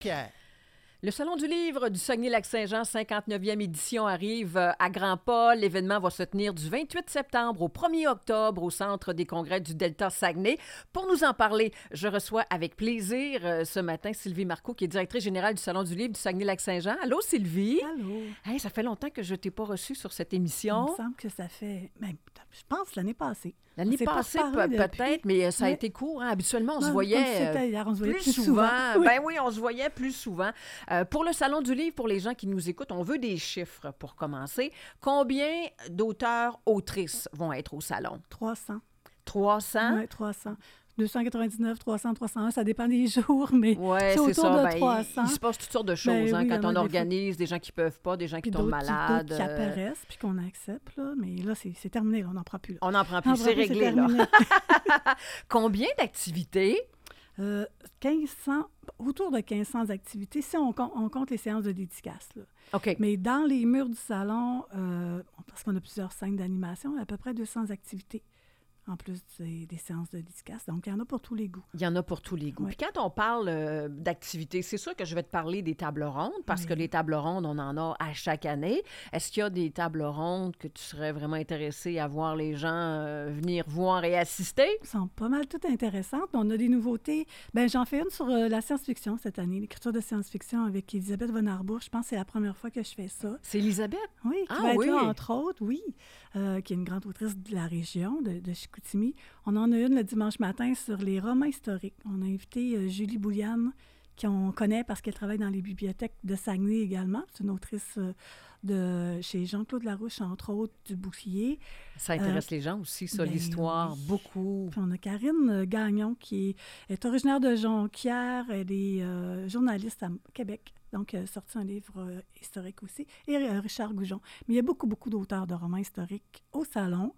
Le Salon du livre du Saguenay-Lac-Saint-Jean, 59e édition, arrive à Grand-Pas. L'événement va se tenir du 28 septembre au 1er octobre au Centre des congrès du Delta Saguenay. Pour nous en parler, je reçois avec plaisir ce matin Sylvie Marcoux, qui est directrice générale du Salon du livre du Saguenay-Lac-Saint-Jean. Allô, Sylvie? Allô. Hey, ça fait longtemps que je ne t'ai pas reçue sur cette Il émission. me semble que ça fait... Même, je pense l'année passée. L'année passée, peut-être, mais ça a été court. Hein? Habituellement, on se voyait hier, on se voyait plus souvent. Oui. Ben oui, on se voyait plus souvent. Pour le Salon du livre, pour les gens qui nous écoutent, on veut des chiffres pour commencer. Combien d'auteurs, autrices vont être au salon? 300. 300? Oui, 300. 299, 300, 301, ça dépend des jours, mais c'est autour de 300. Il se passe toutes sortes de choses oui, quand on organise, des gens qui ne peuvent pas, des gens qui tombent malades. D'autres qui apparaissent, puis qu'on accepte, là, mais là, c'est terminé, là, on n'en prend plus. Là. On n'en prend plus, c'est réglé. Là. Combien d'activités? 1500, autour de 1500 activités, si on compte les séances de dédicace. Là. OK. Mais dans les murs du salon, parce qu'on a plusieurs scènes d'animation, à peu près 200 activités. En plus des séances de dédicace. Donc, il y en a pour tous les goûts. Il y en a pour tous les goûts. Oui. Puis quand on parle d'activités, c'est sûr que je vais te parler des tables rondes, parce que les tables rondes, on en a à chaque année. Est-ce qu'il y a des tables rondes que tu serais vraiment intéressé à voir les gens venir voir et assister? Elles sont pas mal toutes intéressantes. On a des nouveautés. Bien, j'en fais une sur la science-fiction cette année, l'écriture de science-fiction avec Elisabeth Von Arbour. Je pense que c'est la première fois que je fais ça. C'est Elisabeth? Oui, qui va être là, entre autres, oui, qui est une grande autrice de la région, de Chicoutimi. On en a une le dimanche matin sur les romans historiques. On a invité Julie Bouliane, qu'on connaît parce qu'elle travaille dans les bibliothèques de Saguenay également. C'est une autrice chez Jean-Claude Larouche, entre autres, du Bouclier. Ça intéresse les gens aussi, ça, l'histoire, oui. Beaucoup. Puis on a Karine Gagnon, qui est originaire de Jonquière. Elle est journaliste à Québec. Donc, elle a sorti un livre historique aussi. Et Richard Goujon. Mais il y a beaucoup, beaucoup d'auteurs de romans historiques au salon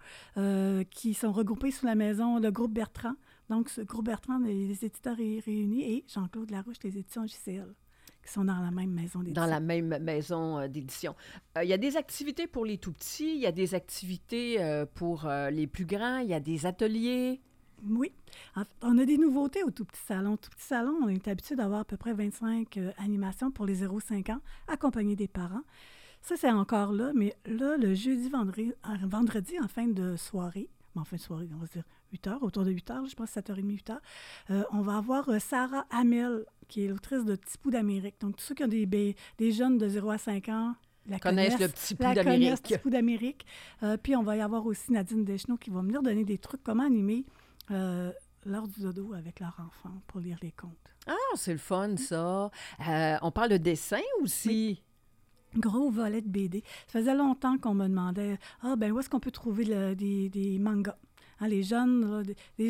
qui sont regroupés sous la maison, le groupe Bertrand. Donc, ce groupe Bertrand, les éditeurs réunis, et Jean-Claude Larouche, les éditions JCL, qui sont dans la même maison d'édition. Dans la même maison d'édition. Il y a des activités pour les tout-petits, il y a des activités pour les plus grands, il y a des ateliers. Oui. En fait, on a des nouveautés au Tout Petit Salon. Tout Petit Salon, on est habitué d'avoir à peu près 25 animations pour les 0-5 ans, accompagnés des parents. Ça, c'est encore là, mais là, le jeudi, vendredi, en fin de soirée, on va dire 8 heures, autour de 8 heures, je pense 7h30, 8 heures, on va avoir Sarah Hamel, qui est l'autrice de Petit Pou d'Amérique. Donc, tous ceux qui ont des jeunes de 0 à 5 ans, connaissent le Petit Pou d'Amérique. Petit Pou d'Amérique. Puis, on va y avoir aussi Nadine Deschenaux qui va venir donner des trucs, comment animer l'heure du dodo avec leur enfant pour lire les contes. Ah, c'est le fun, ça. On parle de dessin aussi. Oui. Gros volet de BD. Ça faisait longtemps qu'on me demandait « Ah, ben où est-ce qu'on peut trouver des mangas? » Hein, les jeunes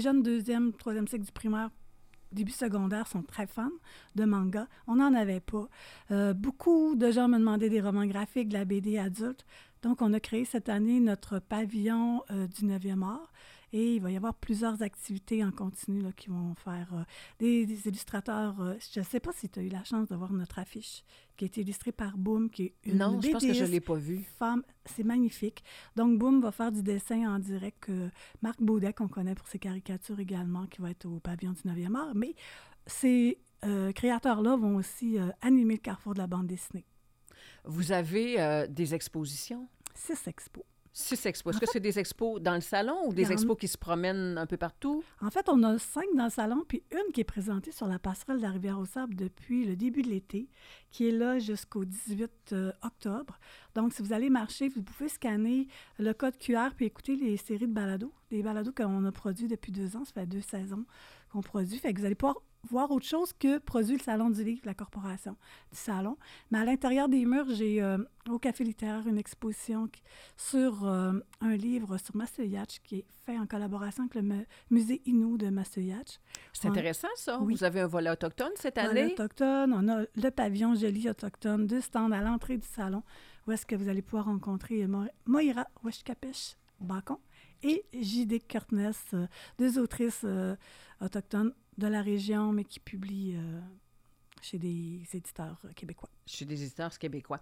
2e, 3e cycle du primaire, début secondaire, sont très fans de mangas. On n'en avait pas. Beaucoup de gens me demandaient des romans graphiques, de la BD adulte. Donc, on a créé cette année notre pavillon du 9e art. Et il va y avoir plusieurs activités en continu là, qui vont faire des illustrateurs. Je ne sais pas si tu as eu la chance de voir notre affiche qui est illustrée par Boom, qui est une Non, je pense que je ne l'ai pas vue. Femme, c'est magnifique. Donc, Boom va faire du dessin en direct. Marc Baudet, qu'on connaît pour ses caricatures également, qui va être au pavillon du 9e art. Mais ces créateurs-là vont aussi animer le carrefour de la bande dessinée. Vous avez des expositions? 6 expos. 6 expos. Est-ce que c'est des expos dans le salon ou des expos qui se promènent un peu partout? En fait, on a 5 dans le salon, puis une qui est présentée sur la passerelle de la Rivière-aux-Sables depuis le début de l'été, qui est là jusqu'au 18 octobre. Donc, si vous allez marcher, vous pouvez scanner le code QR puis écouter les séries de balados. Les balados qu'on a produits depuis 2 ans, ça fait 2 saisons qu'on produit. Fait que vous allez pouvoir voir autre chose que produit le Salon du livre, la corporation du salon. Mais à l'intérieur des murs, j'ai au Café littéraire une exposition sur un livre sur Masseyatch qui est fait en collaboration avec le musée Innu de Masseyatch. C'est intéressant, ça. Oui. Vous avez un volet autochtone cette année? Volet autochtone. On a le pavillon Joli autochtone, 2 stands à l'entrée du salon où est-ce que vous allez pouvoir rencontrer Moira Weshkapesh Bacon et J.D. Kurtness, 2 autrices autochtones de la région, mais qui publient chez des éditeurs québécois. Chez des éditeurs québécois.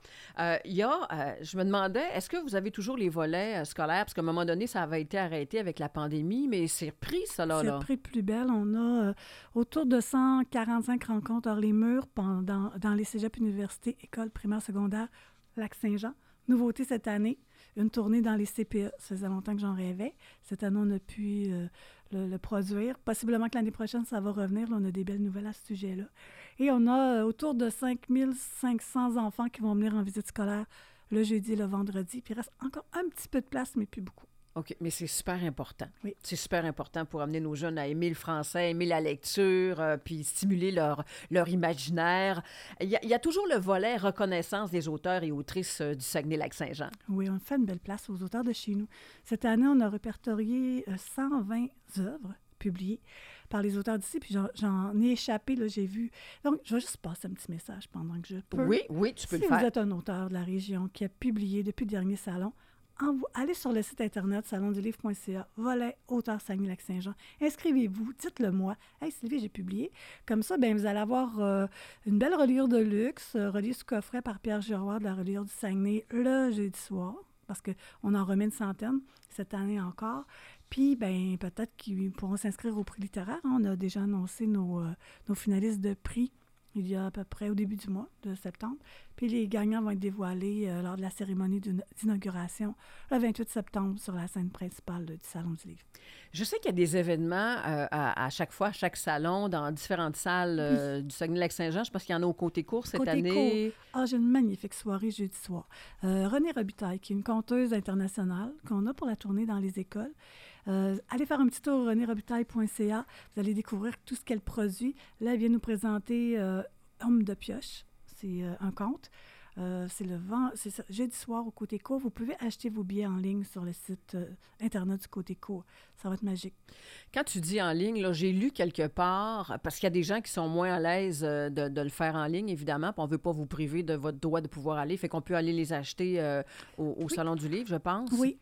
Je me demandais, est-ce que vous avez toujours les volets scolaires? Parce qu'à un moment donné, ça avait été arrêté avec la pandémie, mais c'est repris, ça, là. C'est repris de plus belle. On a autour de 145 rencontres hors les murs dans les cégeps, universités, écoles primaires, secondaires, Lac-Saint-Jean. Nouveauté cette année, une tournée dans les CPE. Ça faisait longtemps que j'en rêvais. Cette année, on a pu le produire. Possiblement que l'année prochaine, ça va revenir. Là, on a des belles nouvelles à ce sujet-là. Et on a autour de 5500 enfants qui vont venir en visite scolaire le jeudi et le vendredi. Puis il reste encore un petit peu de place, mais plus beaucoup. OK, mais c'est super important. Oui. C'est super important pour amener nos jeunes à aimer le français, aimer la lecture, puis stimuler leur imaginaire. Il y a toujours le volet reconnaissance des auteurs et autrices du Saguenay-Lac-Saint-Jean. Oui, on fait une belle place aux auteurs de chez nous. Cette année, on a répertorié 120 œuvres publiées par les auteurs d'ici, puis j'en ai échappé, là, j'ai vu. Donc, je vais juste passer un petit message pendant que je peux. Oui, tu peux le Si faire. vous êtes un auteur de la région qui a publié depuis le dernier salon, allez sur le site Internet salondulivre.ca, volet auteur Saguenay-Lac-Saint-Jean. Inscrivez-vous, dites-le moi. « Hey Sylvie, j'ai publié. » Comme ça, bien, vous allez avoir une belle reliure de luxe, reliée sous coffret par Pierre Giroir de la reliure du Saguenay le jeudi soir, parce qu'on en remet une centaine cette année encore. Puis, bien, peut-être qu'ils pourront s'inscrire au prix littéraire. On a déjà annoncé nos finalistes de prix il y a à peu près au début du mois de septembre. Puis les gagnants vont être dévoilés lors de la cérémonie d'inauguration le 28 septembre sur la scène principale du Salon du Livre. Je sais qu'il y a des événements à chaque fois, à chaque salon, dans différentes salles du Saguenay-Lac-Saint-Jean. Je pense qu'il y en a au Côté Court cette année. Ah, j'ai une magnifique soirée jeudi soir. Renée Robitaille, qui est une conteuse internationale qu'on a pour la tournée dans les écoles. Allez faire un petit tour au renerobitaille.ca. Vous allez découvrir tout ce qu'elle produit. Là, elle vient nous présenter Homme de pioche. C'est un conte. C'est jeudi soir au Côté Court. Vous pouvez acheter vos billets en ligne sur le site Internet du Côté Court. Ça va être magique. Quand tu dis en ligne, là, j'ai lu quelque part, parce qu'il y a des gens qui sont moins à l'aise de le faire en ligne, évidemment, puis on ne veut pas vous priver de votre droit de pouvoir aller, fait qu'on peut aller les acheter au Salon du Livre, je pense. Oui,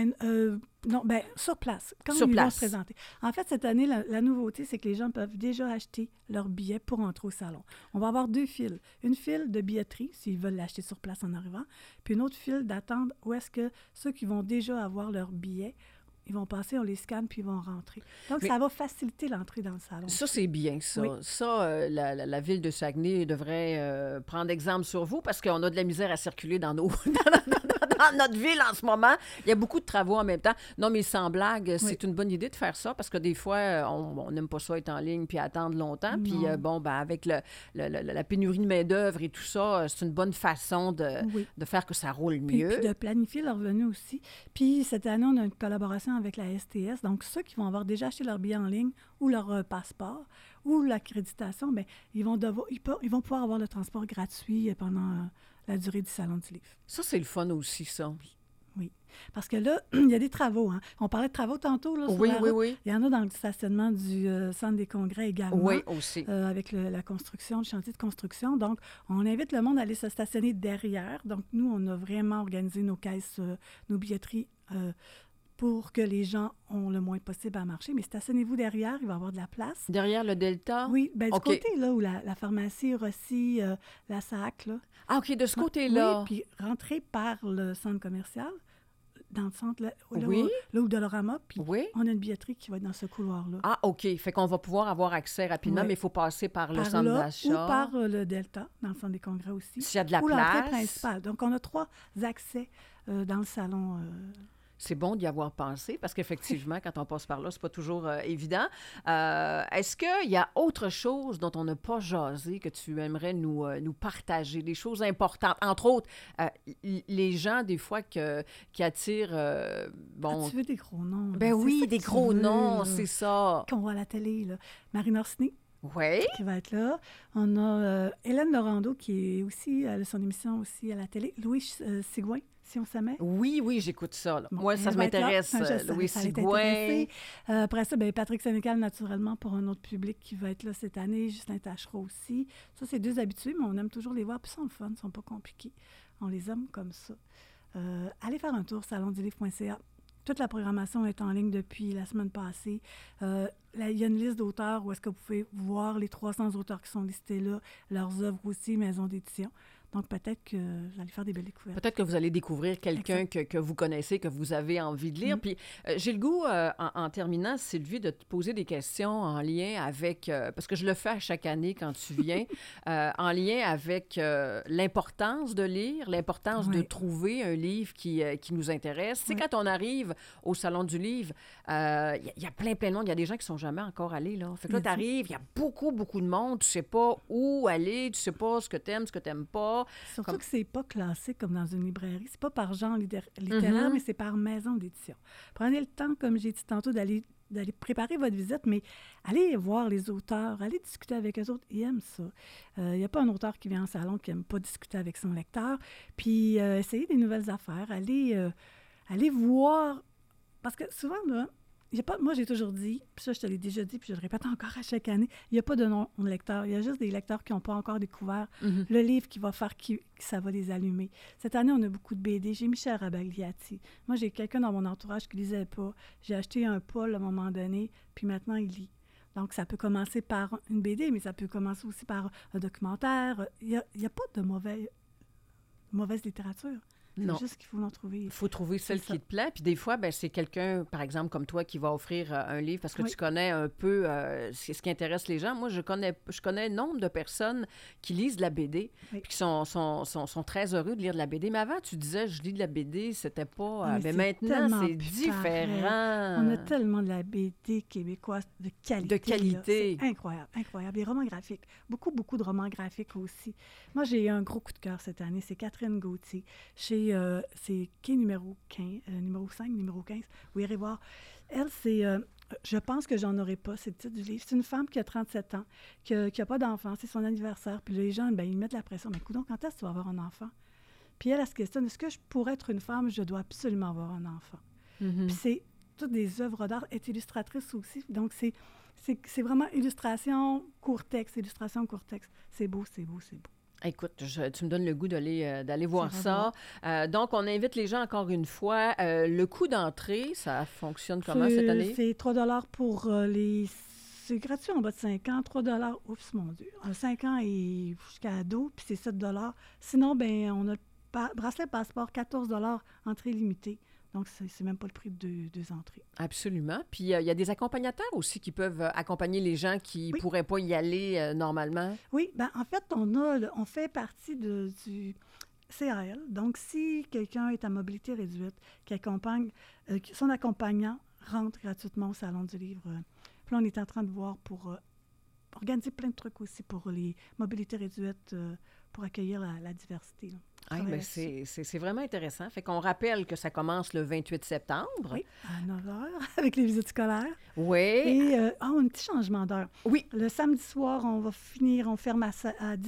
sur place, quand sur ils place. vont se présenter. En fait, cette année, la nouveauté, c'est que les gens peuvent déjà acheter leur billet pour entrer au salon. On va avoir 2 files. Une file de billetterie, s'ils veulent l'acheter sur place en arrivant, puis une autre file d'attente où est-ce que ceux qui vont déjà avoir leur billet, ils vont passer, on les scanne, puis ils vont rentrer. Donc, ça va faciliter l'entrée dans le salon. Ça, c'est bien, ça. Oui. Ça, la ville de Saguenay devrait prendre exemple sur vous parce qu'on a de la misère à circuler dans dans notre ville en ce moment. Il y a beaucoup de travaux en même temps. Non, mais sans blague, c'est une bonne idée de faire ça parce que des fois, on n'aime pas ça être en ligne puis attendre longtemps. Puis, avec la pénurie de main-d'œuvre et tout ça, c'est une bonne façon de faire que ça roule mieux. Puis de planifier leur venue aussi. Puis, cette année, on a une collaboration avec la STS. Donc, ceux qui vont avoir déjà acheté leur billet en ligne ou leur passeport ou l'accréditation, bien, ils vont pouvoir avoir le transport gratuit pendant la durée du Salon du Livre. Ça, c'est le fun aussi, ça. Oui. Parce que là, il y a des travaux. Hein. On parlait de travaux tantôt. Là, sur la route. Oui. Il y en a dans le stationnement du Centre des congrès également. Oui, aussi. Avec la construction, le chantier de construction. Donc, on invite le monde à aller se stationner derrière. Donc, nous, on a vraiment organisé nos caisses, nos billetteries pour que les gens ont le moins possible à marcher. Mais stationnez-vous derrière, il va y avoir de la place. Derrière le Delta? Oui, bien, du côté là où la pharmacie Rossi, la SAC, là. Ah, OK, de ce côté-là. Oui, puis rentrez par le centre commercial, dans le centre, là où Dolorama, puis on a une billetterie qui va être dans ce couloir-là. Ah, OK. Fait qu'on va pouvoir avoir accès rapidement, mais il faut passer par le centre d'achat. Ou par le Delta, dans le centre des congrès aussi. S'il y a de la ou place. L'entrée principale. Donc, on a 3 accès dans le salon. C'est bon d'y avoir pensé parce qu'effectivement, quand on passe par là, c'est pas toujours évident. Est-ce qu'il y a autre chose dont on n'a pas jasé que tu aimerais nous partager, des choses importantes? Entre autres, les gens, des fois, qui attirent... tu veux des gros noms? Ben oui, des gros noms, c'est ça. Qu'on voit à la télé, là. Marine Orsini. Oui. Qui va être là. On a Hélène Laurando, qui est aussi, elle a son émission aussi à la télé. Louis Sigouin, Si on s'aimait. Oui, j'écoute ça. Là. Bon, moi, ça m'intéresse, Louis Sigouin. Après ça, Patrick Sénécal, naturellement, pour un autre public qui va être là cette année. Justin Tachereau aussi. Ça, c'est 2 habitués, mais on aime toujours les voir. Puis ils sont le fun, ils ne sont pas compliqués. On les aime comme ça. Allez faire un tour, salondulivre.ca. Toute la programmation est en ligne depuis la semaine passée. Il y a une liste d'auteurs où est-ce que vous pouvez voir les 300 auteurs qui sont listés là, leurs œuvres aussi, maison d'édition. Donc, peut-être que vous allez faire des belles découvertes. Peut-être que vous allez découvrir quelqu'un que vous connaissez, que vous avez envie de lire. Puis, j'ai le goût, en terminant, Sylvie, de te poser des questions en lien avec, parce que je le fais à chaque année quand tu viens, en lien avec l'importance de lire, l'importance de trouver un livre qui nous intéresse. Tu sais, quand on arrive au Salon du livre, il y a plein de monde. Il y a des gens qui ne sont jamais encore allés, là. Fait que là, tu arrives, il y a beaucoup de monde. Tu ne sais pas où aller, tu ne sais pas ce que tu aimes, ce que tu n'aimes pas. Surtout que c'est pas classé comme dans une librairie. C'est pas par genre littéraire, mais c'est par maison d'édition. Prenez le temps, comme j'ai dit tantôt, d'aller préparer votre visite, mais allez voir les auteurs, allez discuter avec eux autres. Ils aiment ça. Il n'y a pas un auteur qui vient en salon qui n'aime pas discuter avec son lecteur. Puis, essayez des nouvelles affaires. Allez voir. Parce que souvent, là, moi, j'ai toujours dit, puis ça, je te l'ai déjà dit, puis je le répète encore à chaque année, il n'y a pas de non-lecteurs. Il y a juste des lecteurs qui n'ont pas encore découvert le livre qui va faire que ça va les allumer. Cette année, on a beaucoup de BD. J'ai Michel Rabagliati. Moi, j'ai quelqu'un dans mon entourage qui ne lisait pas. J'ai acheté un Paul à un moment donné, puis maintenant, il lit. Donc, ça peut commencer par une BD, mais ça peut commencer aussi par un documentaire. Il n'y a pas de mauvaise littérature. C'est juste qu'il faut en trouver. Il faut trouver celle qui te plaît. Puis des fois, c'est quelqu'un, par exemple, comme toi, qui va offrir un livre parce que tu connais un peu ce qui intéresse les gens. Moi, je connais nombre de personnes qui lisent de la BD puis qui sont très heureux de lire de la BD. Mais avant, tu disais, je lis de la BD, c'était pas... mais maintenant, c'est différent. On a tellement de la BD québécoise de qualité. De qualité. C'est incroyable, incroyable. Les romans graphiques. Beaucoup de romans graphiques aussi. Moi, j'ai eu un gros coup de cœur cette année. C'est Catherine Gauthier. C'est qui numéro 5, numéro 15? Vous irez voir. Elle, c'est... je pense que j'en aurais pas, c'est le titre du livre. C'est une femme qui a 37 ans, qui n'a pas d'enfant. C'est son anniversaire. Puis les gens, ils mettent la pression. Mais coudonc, quand est-ce que tu vas avoir un enfant? Puis elle se questionne, est-ce que pour être une femme, je dois absolument avoir un enfant? Puis c'est toutes des œuvres d'art. Elle est illustratrice aussi. Donc, c'est vraiment illustration, court texte. C'est beau. Écoute, tu me donnes le goût d'aller voir ça. Donc, on invite les gens encore une fois. Le coût d'entrée, ça fonctionne comment cette année? C'est 3 $ pour les... C'est gratuit en bas de 5 ans. 3 $. Oups, mon Dieu. 5 ans et jusqu'à ado, puis c'est 7 $. Sinon, on a bracelet passeport, 14 $ entrée limitée. Donc, c'est même pas le prix de deux entrées. Absolument. Puis, il y a des accompagnateurs aussi qui peuvent accompagner les gens qui ne pourraient pas y aller normalement. Oui, en fait, on fait partie du CAL. Donc, si quelqu'un est à mobilité réduite, son accompagnant rentre gratuitement au Salon du livre. Puis là, on est en train de voir pour organiser plein de trucs aussi pour les mobilités réduites, pour accueillir la diversité, là. C'est vraiment intéressant. Fait qu'on rappelle que ça commence le 28 septembre. Oui, à 9 h, avec les visites scolaires. Oui. Et un petit changement d'heure. Oui. Le samedi soir, on ferme à 6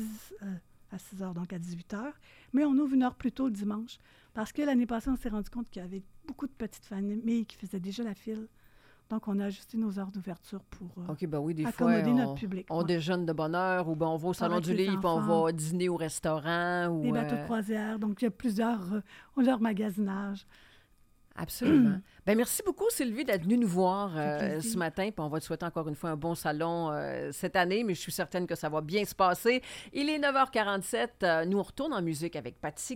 h, donc à 18 h. Mais on ouvre 1 heure plus tôt le dimanche. Parce que l'année passée, on s'est rendu compte qu'il y avait beaucoup de petites familles qui faisaient déjà la file. Donc, on a ajusté nos heures d'ouverture pour accommoder notre public. On déjeune de bonne heure ou on va au Salon du livre, on va dîner au restaurant. Des bateaux de croisière. Donc, il y a plusieurs magasinage. Absolument. Merci beaucoup, Sylvie, d'être venue nous voir ce matin. Puis on va te souhaiter encore une fois un bon salon cette année, mais je suis certaine que ça va bien se passer. Il est 9h47. Nous, on retourne en musique avec Patsy